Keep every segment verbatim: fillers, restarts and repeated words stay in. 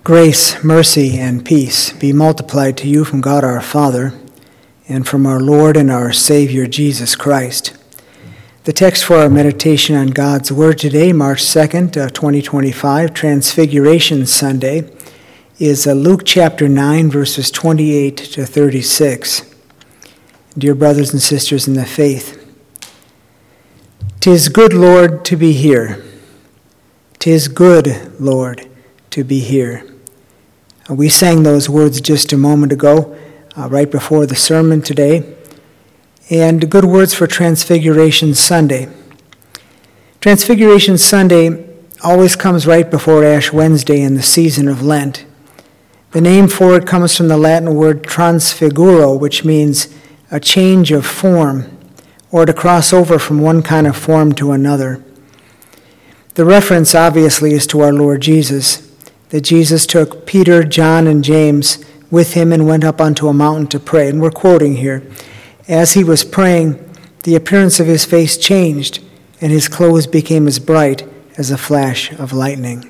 Grace, mercy, and peace be multiplied to you from God our Father and from our Lord and our Savior Jesus Christ. The text for our meditation on God's Word today, March second, twenty twenty-five, Transfiguration Sunday, is Luke chapter nine, verses twenty-eight to thirty-six. Dear brothers and sisters in the faith, "'Tis good, Lord, to be here. 'Tis good, Lord, to be here." Uh, we sang those words just a moment ago, uh, right before the sermon today. And good words for Transfiguration Sunday. Transfiguration Sunday always comes right before Ash Wednesday in the season of Lent. The name for it comes from the Latin word transfiguro, which means a change of form, or to cross over from one kind of form to another. The reference obviously is to our Lord Jesus, that Jesus took Peter, John, and James with him and went up onto a mountain to pray. And we're quoting here, "As he was praying, the appearance of his face changed, and his clothes became as bright as a flash of lightning."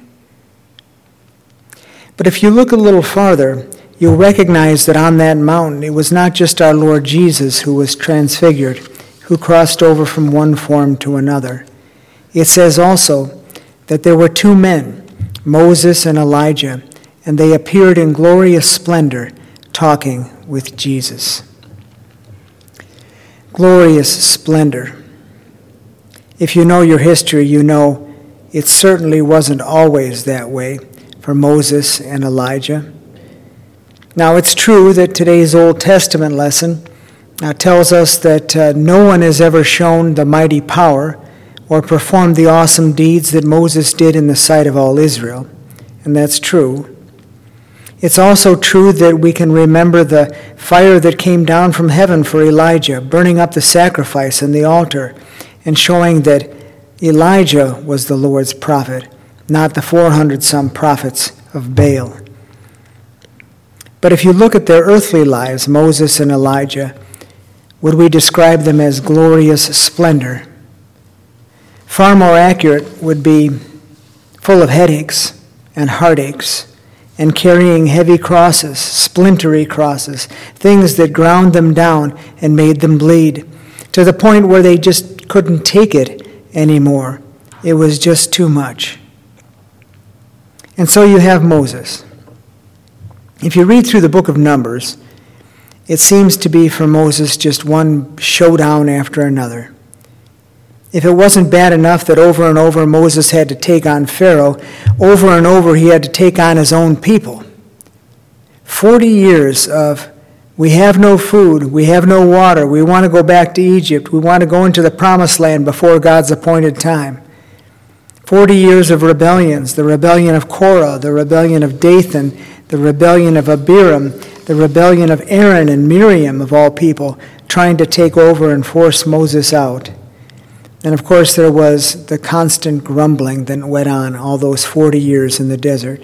But if you look a little farther, you'll recognize that on that mountain, it was not just our Lord Jesus who was transfigured, who crossed over from one form to another. It says also that there were two men, Moses and Elijah, and they appeared in glorious splendor, talking with Jesus. Glorious splendor. If you know your history, you know it certainly wasn't always that way for Moses and Elijah. Now, it's true that today's Old Testament lesson uh, tells us that uh, no one has ever shown the mighty power or performed the awesome deeds that Moses did in the sight of all Israel. And that's true. It's also true that we can remember the fire that came down from heaven for Elijah, burning up the sacrifice and the altar, and showing that Elijah was the Lord's prophet, not the four hundred some prophets of Baal. But if you look at their earthly lives, Moses and Elijah, would we describe them as glorious splendor? Far more accurate would be full of headaches and heartaches and carrying heavy crosses, splintery crosses, things that ground them down and made them bleed to the point where they just couldn't take it anymore. It was just too much. And so you have Moses. If you read through the book of Numbers, it seems to be for Moses just one showdown after another. If it wasn't bad enough that over and over Moses had to take on Pharaoh, over and over he had to take on his own people. Forty years of, we have no food, we have no water, we want to go back to Egypt, we want to go into the promised land before God's appointed time. Forty years of rebellions, the rebellion of Korah, the rebellion of Dathan, the rebellion of Abiram, the rebellion of Aaron and Miriam, of all people, trying to take over and force Moses out. And of course there was the constant grumbling that went on all those forty years in the desert.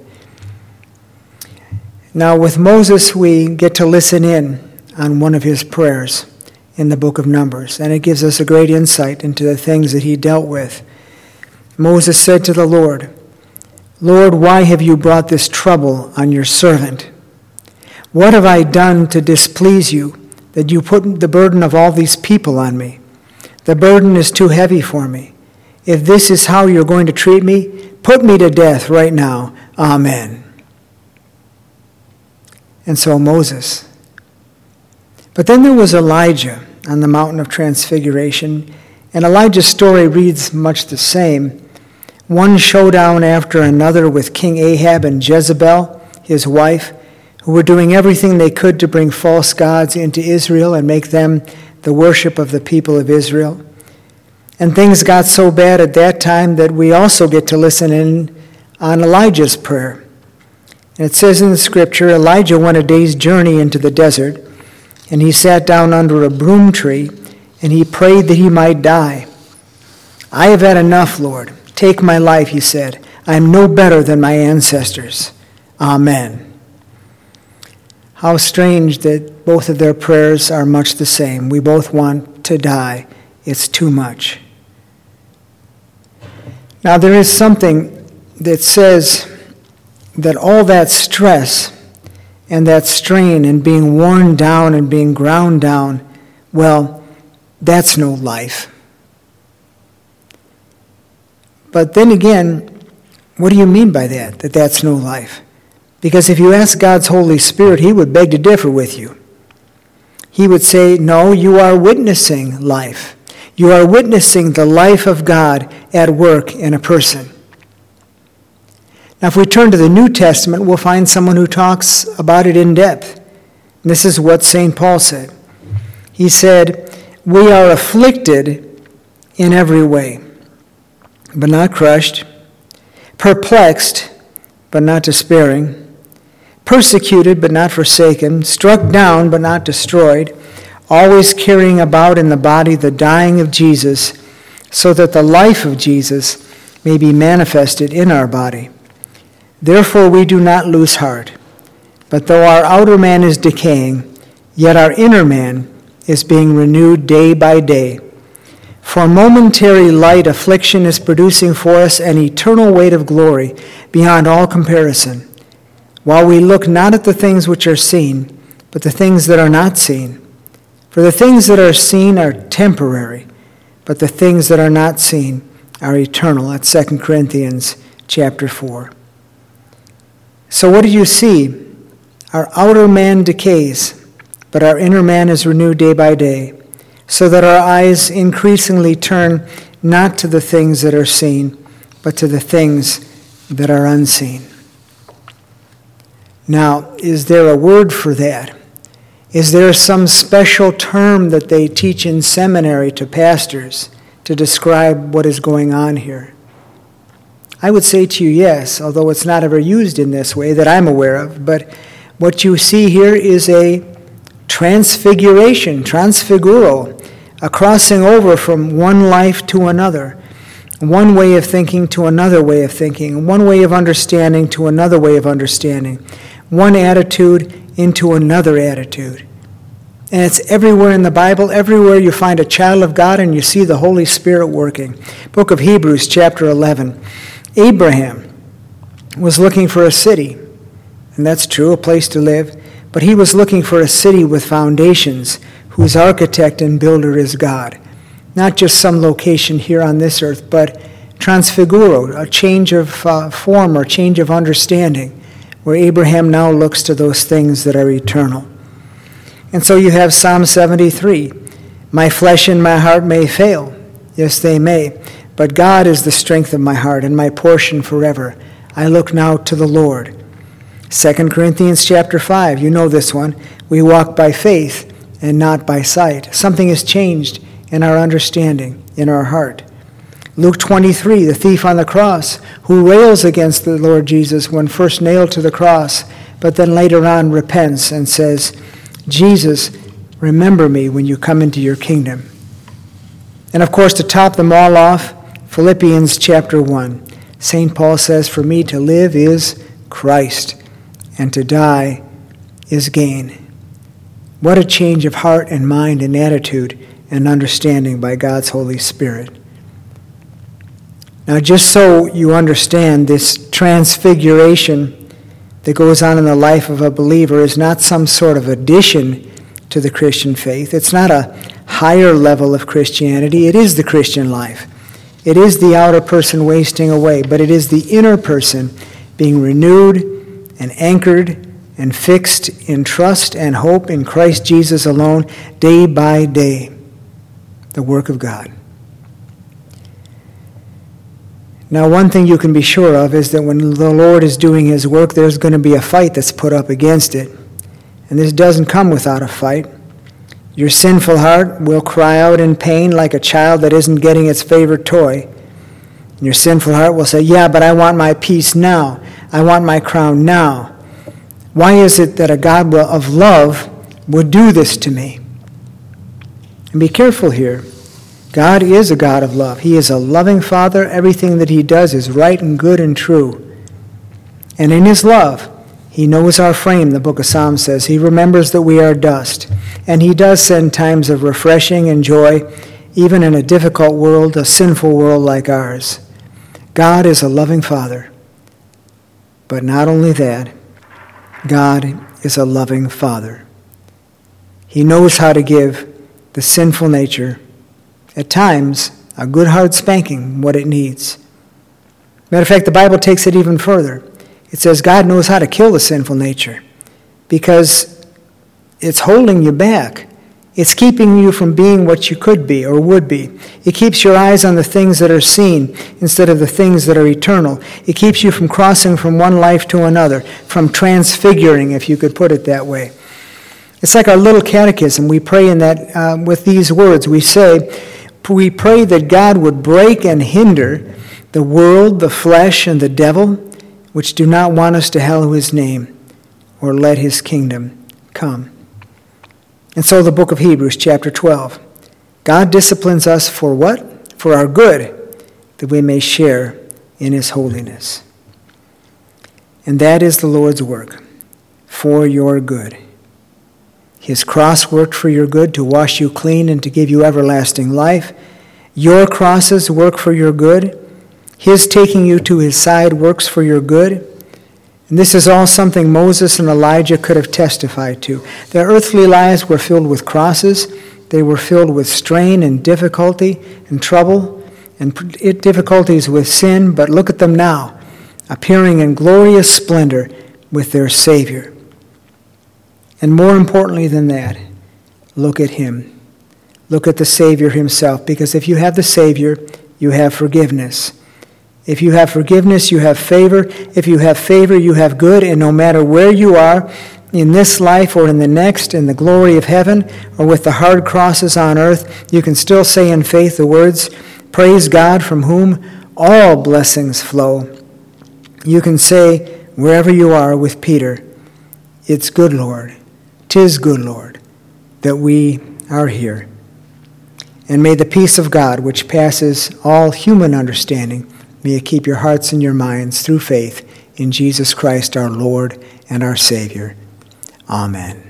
Now with Moses we get to listen in on one of his prayers in the book of Numbers, and it gives us a great insight into the things that he dealt with. Moses said to the Lord, "Lord, why have you brought this trouble on your servant? What have I done to displease you, that you put the burden of all these people on me? The burden is too heavy for me. If this is how you're going to treat me, put me to death right now. Amen." And so Moses. But then there was Elijah on the mountain of Transfiguration, and Elijah's story reads much the same. One showdown after another with King Ahab and Jezebel, his wife, who were doing everything they could to bring false gods into Israel and make them the worship of the people of Israel. And things got so bad at that time that we also get to listen in on Elijah's prayer. And it says in the scripture, Elijah went a day's journey into the desert, and he sat down under a broom tree, and he prayed that he might die. "I have had enough, Lord. Take my life," he said. "I am no better than my ancestors. Amen." How strange that both of their prayers are much the same. We both want to die. It's too much. Now there is something that says that all that stress and that strain and being worn down and being ground down, well, that's no life. But then again, what do you mean by that, that that's no life? Because if you ask God's Holy Spirit, he would beg to differ with you. He would say, no, you are witnessing life. You are witnessing the life of God at work in a person. Now, if we turn to the New Testament, we'll find someone who talks about it in depth. And this is what Saint Paul said. He said, we are afflicted in every way, but not crushed, perplexed, but not despairing, persecuted, but not forsaken, struck down, but not destroyed, always carrying about in the body the dying of Jesus, so that the life of Jesus may be manifested in our body. Therefore we do not lose heart, but though our outer man is decaying, yet our inner man is being renewed day by day. For momentary light affliction is producing for us an eternal weight of glory beyond all comparison, while we look not at the things which are seen, but the things that are not seen. For the things that are seen are temporary, but the things that are not seen are eternal. That's Second Corinthians chapter four. So what do you see? Our outer man decays, but our inner man is renewed day by day, so that our eyes increasingly turn not to the things that are seen, but to the things that are unseen. Now, is there a word for that? Is there some special term that they teach in seminary to pastors to describe what is going on here? I would say to you, yes, although it's not ever used in this way that I'm aware of. But what you see here is a transfiguration, transfiguro, a crossing over from one life to another, one way of thinking to another way of thinking, one way of understanding to another way of understanding, one attitude into another attitude. And it's everywhere in the Bible. Everywhere you find a child of God and you see the Holy Spirit working. Book of Hebrews, chapter eleven. Abraham was looking for a city, and that's true, a place to live, but he was looking for a city with foundations, whose architect and builder is God. Not just some location here on this earth, but transfiguro, a change of uh, form or change of understanding, where Abraham now looks to those things that are eternal. And so you have Psalm seventy-three, my flesh and my heart may fail. Yes, they may. But God is the strength of my heart and my portion forever. I look now to the Lord. Second Corinthians chapter five, you know this one. We walk by faith and not by sight. Something has changed in our understanding, in our heart. Luke twenty-three, the thief on the cross, who rails against the Lord Jesus when first nailed to the cross, but then later on repents and says, Jesus, remember me when you come into your kingdom. And of course, to top them all off, Philippians chapter one, Saint Paul says, for me to live is Christ, and to die is gain. What a change of heart and mind and attitude and understanding by God's Holy Spirit. Now, just so you understand, this transfiguration that goes on in the life of a believer is not some sort of addition to the Christian faith. It's not a higher level of Christianity. It is the Christian life. It is the outer person wasting away, but it is the inner person being renewed and anchored and fixed in trust and hope in Christ Jesus alone, day by day, the work of God. Now, one thing you can be sure of is that when the Lord is doing his work, there's going to be a fight that's put up against it. And this doesn't come without a fight. Your sinful heart will cry out in pain like a child that isn't getting its favorite toy. And your sinful heart will say, yeah, but I want my peace now. I want my crown now. Why is it that a God of love would do this to me? And be careful here. God is a God of love. He is a loving Father. Everything that he does is right and good and true. And in his love, he knows our frame, the book of Psalms says. He remembers that we are dust. And he does send times of refreshing and joy, even in a difficult world, a sinful world like ours. God is a loving Father. But not only that, God is a loving Father. He knows how to give the sinful nature, at times, a good hard spanking, what it needs. Matter of fact, the Bible takes it even further. It says God knows how to kill the sinful nature because it's holding you back. It's keeping you from being what you could be or would be. It keeps your eyes on the things that are seen instead of the things that are eternal. It keeps you from crossing from one life to another, from transfiguring, if you could put it that way. It's like our little catechism. We pray in that uh, with these words. We say, we pray that God would break and hinder the world, the flesh, and the devil, which do not want us to hallow his name or let his kingdom come. And so the book of Hebrews, chapter twelve. God disciplines us for what? For our good, that we may share in his holiness. And that is the Lord's work, for your good. His cross worked for your good to wash you clean and to give you everlasting life. Your crosses work for your good. His taking you to his side works for your good. And this is all something Moses and Elijah could have testified to. Their earthly lives were filled with crosses. They were filled with strain and difficulty and trouble and difficulties with sin. But look at them now, appearing in glorious splendor with their Savior. And more importantly than that, look at him. Look at the Savior himself. Because if you have the Savior, you have forgiveness. If you have forgiveness, you have favor. If you have favor, you have good. And no matter where you are, in this life or in the next, in the glory of heaven, or with the hard crosses on earth, you can still say in faith the words, praise God from whom all blessings flow. You can say, wherever you are with Peter, it's good, Lord. 'Tis good, Lord, that we are here. And may the peace of God, which passes all human understanding, may it keep your hearts and your minds through faith in Jesus Christ our Lord and our Savior. Amen.